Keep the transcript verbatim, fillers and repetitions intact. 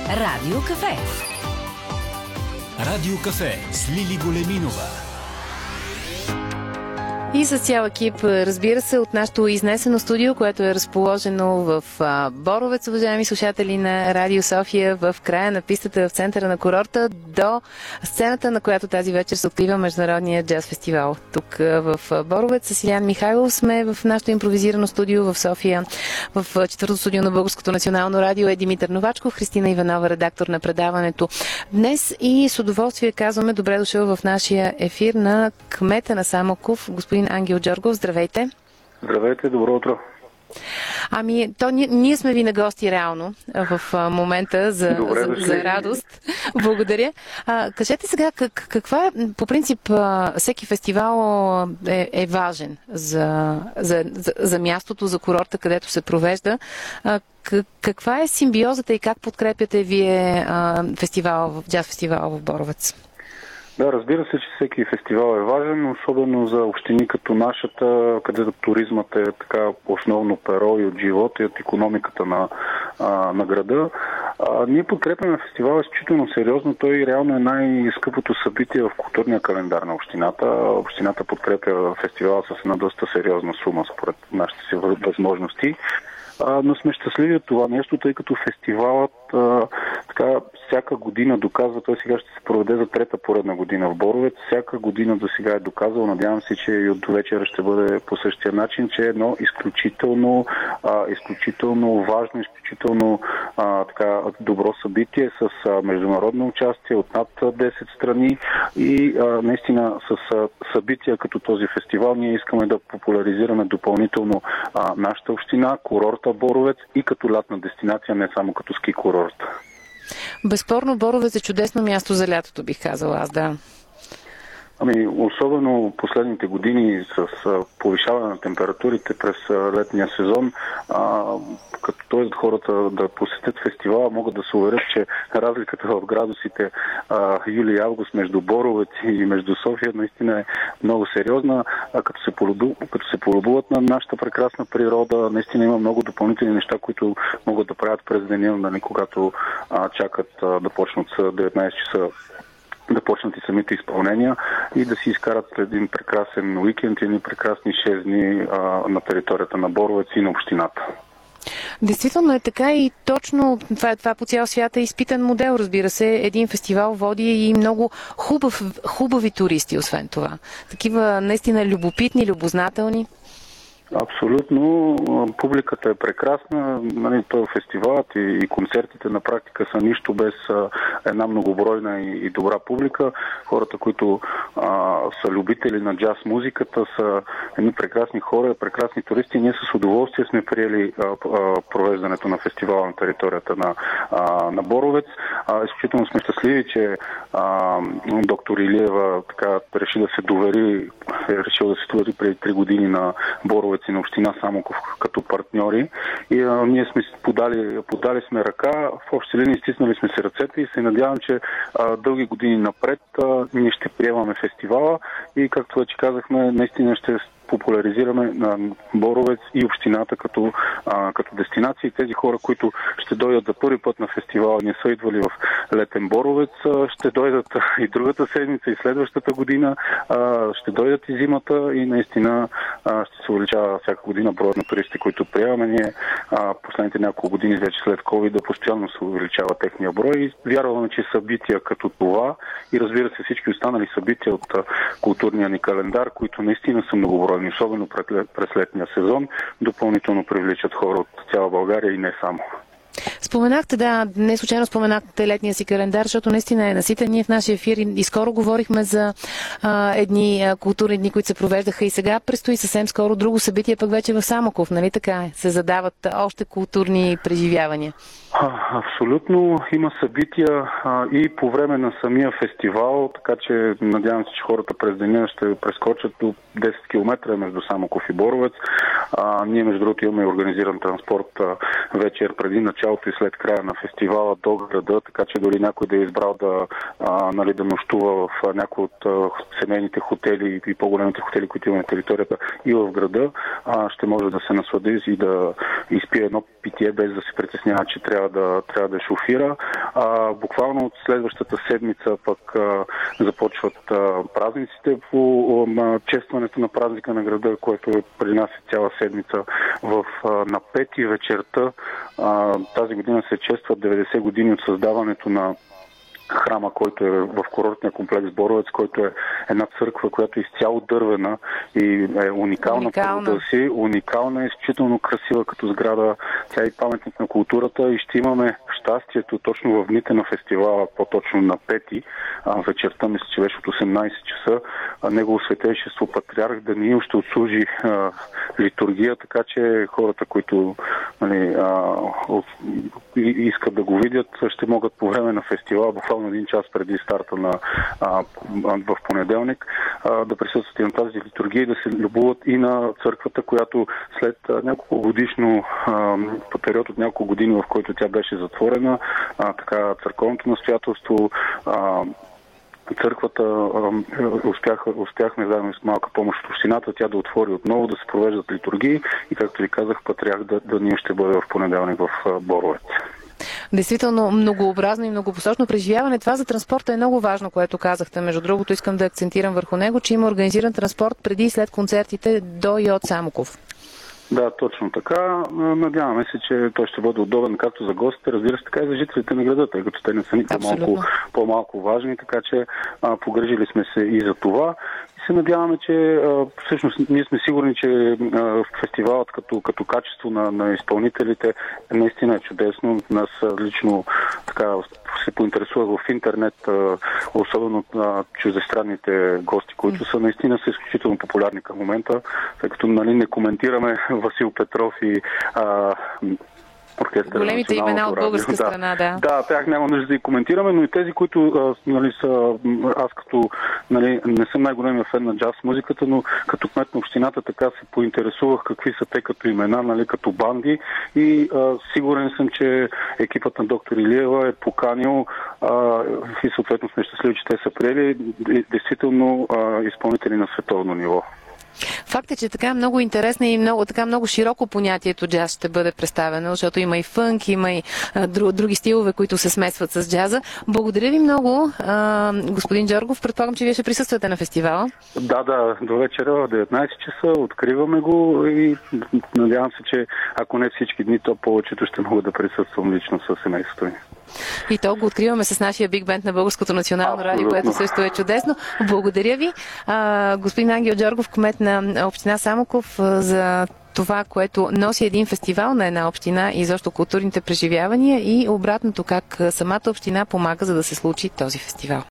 Радио Кафе. Радио Кафе с Лили Големинова. И с цял екип, разбира се, от нашото изнесено студио, което е разположено в Боровец, уважаеми слушатели на Радио София, в края на пистата в центъра на курорта, до сцената, на която тази вечер се открива Международния джаз фестивал. Тук в Боровец с Илян Михайлов сме в нашото импровизирано студио в София. В четвъртото студио на Българското национално радио е Димитър Новачков, Христина Иванова, редактор на предаването. Днес и с удоволствие казваме добре дошъл в нашия ефир на кмета на Самоков, господин Ангел Джоргов. Здравейте! Здравейте, добро утро! Ами, то ние, ние сме ви на гости реално в а, момента за, Добре, за, за радост. Благодаря. А, кажете сега, как, каква е, по принцип, а, всеки фестивал е, е важен за, за, за, за мястото, за курорта, където се провежда. А, как, каква е симбиозата и как подкрепяте вие а, фестивал, джаз фестивал в Боровец? Да, разбира се, че всеки фестивал е важен, особено за общини като нашата, където туризмът е така основно перо и от живота и от икономиката на, а, на града. А, ние подкрепяме фестивала изключително сериозно. Той реално е най-скъпото събитие в културния календар на общината. Общината подкрепя фестивала с една доста сериозна сума, според нашите си възможности. А, но сме щастливи от това нещо, тъй като фестивалът а, така всяка година доказва, той сега ще се проведе за трета поредна година в Боровец, всяка година до сега е доказал, надявам се, че и от вечера ще бъде по същия начин, че е едно изключително, а, изключително важно, изключително а, така добро събитие с а, международно участие от над десет страни и а, наистина с а, събития като този фестивал ние искаме да популяризираме допълнително а, нашата община, курорта Боровец и като лятна дестинация, не само като ски курорт. Безспорно Боровец е чудесно място за лятото, бих казала аз, да. Ами, особено последните години с а, повишаване на температурите през а, летния сезон, а, като т.е. хората да посетят фестивала, могат да се уверят, че разликата в градусите а, юли и август между Боровец и между София наистина е много сериозна. А, като, се полюбу, като се полюбуват на нашата прекрасна природа, наистина има много допълнителни неща, които могат да правят през деня, нали, когато а, чакат а, да почнат с деветнайсет часа да почнат и самите изпълнения и да си изкарат един прекрасен уикенд и едни прекрасни шест дни а, на територията на Боровец и на общината. Действително е така и точно това, това по цял свят е изпитан модел, разбира се. Един фестивал води и много хубав, хубави туристи, освен това. Такива наистина любопитни, любознателни. Абсолютно. Публиката е прекрасна. Нали, този фестивалът и, и концертите на практика са нищо без а, една многобройна и, и добра публика. Хората, които а, са любители на джаз музиката, са едни прекрасни хора, прекрасни туристи. Ние с удоволствие сме приели а, а, провеждането на фестивала на територията на, а, на Боровец. А, изключително сме щастливи, че а, доктор Илиева така реши да се довери, е решил да се довери преди три години на Боровец и на община Самоков като партньори. И а, ние сме подали, подали сме ръка, в общи линии стиснали сме се ръцете и се надявам, че а, дълги години напред а, ние ще приемаме фестивала и както вече казахме, наистина ще популяризираме на Боровец и общината като, а, като дестинация. И тези хора, които ще дойдат за първи път на фестивала, не са идвали в летен Боровец, а, ще дойдат и другата седмица, и следващата година, а, ще дойдат и зимата и наистина а, ще се увеличава всяка година броят на туристи, които приемаме. Ние а, последните няколко години вече след ковид да постоянно се увеличава техния брой и вярваме, че събития като това и разбира се всички останали събития от а, културния ни календар, които наистина са многобройни, особено през летния сезон, допълнително привличат хора от цяла България и не само. Споменахте, да, не случайно споменахте летния си календар, защото наистина е наситен. Ние в нашия ефир и скоро говорихме за а, едни а, културни дни, които се провеждаха и сега предстои съвсем скоро друго събитие, пък вече в Самоков, нали така? Се задават още културни преживявания. А, абсолютно. Има събития а, и по време на самия фестивал, така че надявам се, че хората през деня ще прескочат до десет километра между Самоков и Боровец. А, ние, между другото, имаме организиран транспорт а, вечер преди началото и след края на фестивала до града, така че дори някой да е избрал да, а, нали, да нощува в а, някои от а, семейните хотели и по-големите хотели, които има на територията и в града, а, ще може да се наслади и да изпие едно питие, без да се притеснява, че трябва да, трябва да шофира. А, буквално от следващата седмица пък а, започват а, празниците по а, честването на празника на града, което е при нас е цяла седмица в, а, на пети вечерта. А, тази година се честват деветдесет години от създаването на храма, който е в курортния комплекс Боровец, който е една църква, която е изцяло дървена и е уникална по рода си. Уникална, изключително красива като сграда. Тя е паметник на културата и ще имаме щастието точно в дните на фестивала, по-точно на пети вечерта, мисля, че беше от осемнайсет часа, негово светейшество патриарх Даниил ще отслужи а, литургия, така че хората, които нали, а, от, и, искат да го видят, ще могат по време на фестивала, буквално един час преди старта на, а, в понеделник, а, да присъстват и на тази литургия и да се любуват и на църквата, която след а, няколко годишно а, по период от няколко години, в който тя беше затворена, а, така църковното настоятелство, а, църквата успяха, успяхме заедно с малка помощ от общината, тя да отвори отново, да се провеждат литургии и, както ви казах, патриарх Даниил ще бъде в понеделник в Боровец. Действително многообразно и многопосочно преживяване. Това за транспорта е много важно, което казахте. Между другото, искам да акцентирам върху него, че има организиран транспорт преди и след концертите до и от Самоков. Да, точно така. Надяваме се, че той ще бъде удобен както за гостите, разбира се, така и за жителите на града, тъй като те не са ни по-малко, по-малко важни, така че а, погрежили сме се и за това. И се надяваме, че а, всъщност ние сме сигурни, че а, фестивалът като, като качество на, на изпълнителите наистина е чудесно. Нас лично така се поинтересувах в интернет, а, особено на чуждестранните гости, които са наистина са изключително популярни към момента, тъй като нали, не коментираме Васил Петров и а, оркестър. Големите имена от българска да. страна, да. Да, тях няма нужда да ги коментираме, но и тези, които а, нали, са, аз като нали, не съм най-големия фен на джаз музиката, но като кмет на общината така се поинтересувах какви са те като имена, нали, като банди и а, сигурен съм, че екипът на доктор Илиева е поканил а, и съответно сме щастливи, че те са приели действително а, изпълнители на световно ниво. Факт е, че така много интересно и много, така много широко понятието джаз ще бъде представено, защото има и фънк, има и а, дру, други стилове, които се смесват с джаза. Благодаря ви много, а, господин Джоргов. Предполагам, че вие ще присъствате на фестивала. Да, да, до вечера в деветнайсет часа откриваме го и надявам се, че ако не всички дни, то повечето ще мога да присъствам лично със семейството ми. И то го откриваме с нашия биг бенд на Българското национално радио, което също е чудесно. Благодаря ви. А, господин Ангел Джоргов, кмет на община Самоков, за това, което носи един фестивал на една община и защо културните преживявания и обратното как самата община помага, за да се случи този фестивал.